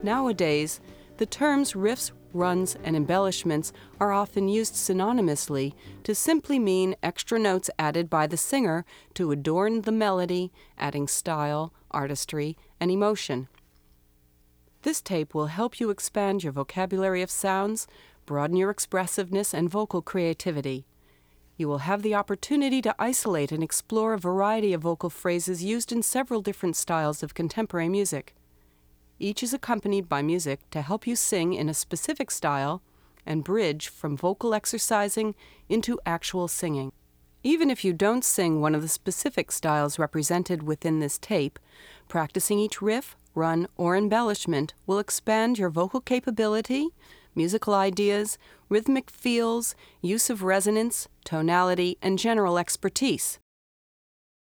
Nowadays, the terms riffs, runs, and embellishments are often used synonymously to simply mean extra notes added by the singer to adorn the melody, adding style, artistry, and emotion. This tape will help you expand your vocabulary of sounds, broaden your expressiveness and vocal creativity. You will have the opportunity to isolate and explore a variety of vocal phrases used in several different styles of contemporary music. Each is accompanied by music to help you sing in a specific style and bridge from vocal exercising into actual singing. Even if you don't sing one of the specific styles represented within this tape, practicing each riff, run, or embellishment will expand your vocal capability, musical ideas, rhythmic feels, use of resonance, tonality, and general expertise.